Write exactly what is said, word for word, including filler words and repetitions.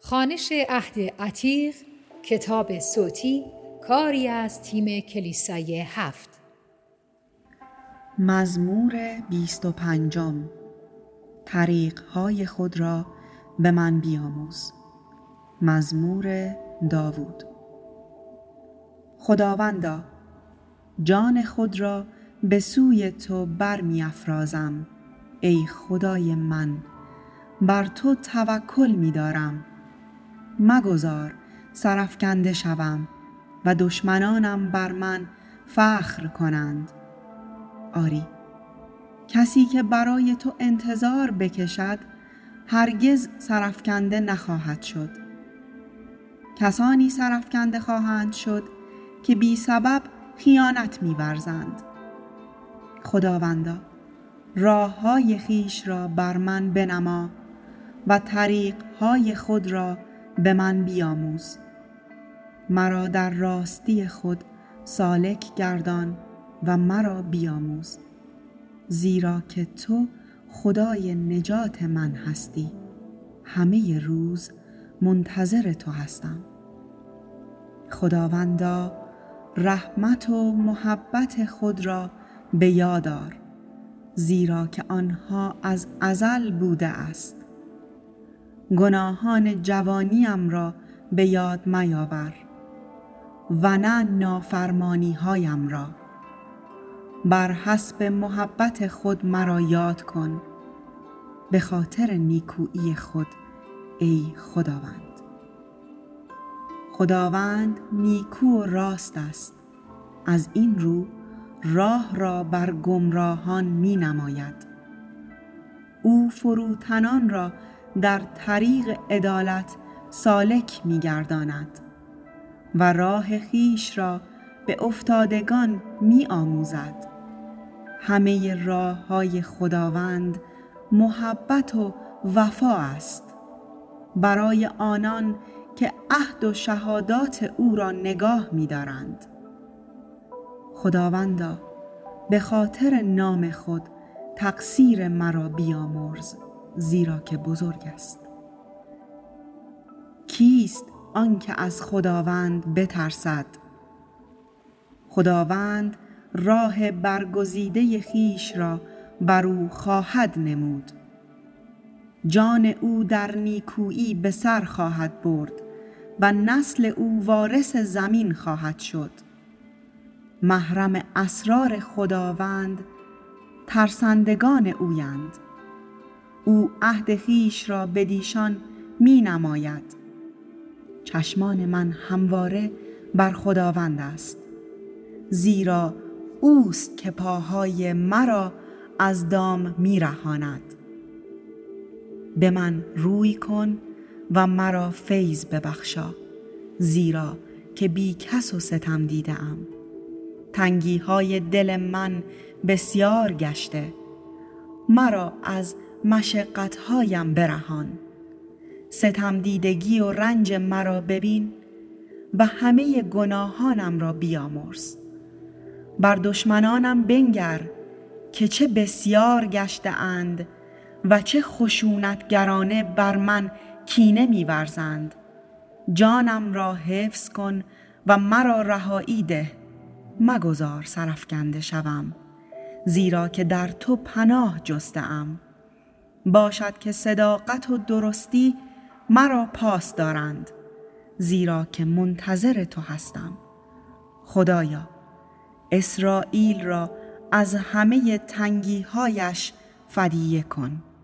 خوانش عهد عتیق، کتاب صوتی، کاری از تیم کلیسای هفت. مزمور بیست و پنجم. طریق‌های خود را به من بیاموز. مزمور داوود. خداوندا، جان خود را به سوی تو برمی افرازم. ای خدای من، بر تو توکل می دارم. مگذار سرافکنده شوم و دشمنانم بر من فخر کنند. آری، کسی که برای تو انتظار بکشد هرگز سرافکنده نخواهد شد. کسانی سرافکنده خواهند شد که بی سبب خیانت می‌ورزند. خداوندا، راه‌های خویش را بر من بنما و طریق‌های خود را به من بیاموز. مرا در راستی خود سالک گردان و مرا بیاموز، زیرا که تو خدای نجات من هستی. همه روز منتظر تو هستم. خداوندا، رحمت و محبت خود را به یاد آر، زیرا که آنها از ازل بوده است. گناهان جوانیم را به یاد میاور و نه نافرمانی هایم را. بر حسب محبت خود مرا یاد کن، به خاطر نیکویی خود ای خداوند. خداوند نیکو و راست است، از این رو راه را بر گمراهان می نماید. او فروتنان را در طریق عدالت سالک می گرداند و راه خویش را به افتادگان می آموزد. همه راه های خداوند محبت و وفا است، برای آنان که عهد و شهادات او را نگاه می دارند. خداوندا، به خاطر نام خود تقصیر مرا بیامرز، زیرا که بزرگ است. کیست آنکه از خداوند بترسد؟ خداوند راه برگزیده خویش را بر او خواهد نمود. جان او در نیکویی به سر خواهد برد و نسل او وارث زمین خواهد شد. محرم اسرار خداوند ترسندگان اویند. او عهد خویش را بدیشان می نماید. چشمان من همواره بر خداوند است، زیرا اوست که پاهای مرا از دام می رهاند. به من روی کن و مرا فیض ببخشا، زیرا که بی کس و ستم دیده‌ام. تنگی های دل من بسیار گشته، مرا از مشقت هایم برهان. ستم دیدگی و رنج مرا ببین و همه گناهانم را بیامرز. بر دشمنانم بنگر که چه بسیار گشته اند و چه خشونتگرانه بر من کینه می‌ورزند. جانم را حفظ کن و مرا رهایی ده. مگذار سرافکنده شوم، زیرا که در تو پناه جسته‌ام. باشد که صداقت و درستی مرا پاس دارند، زیرا که منتظر تو هستم. خدایا، اسرائیل را از همه تنگی‌هایش فدیه کن.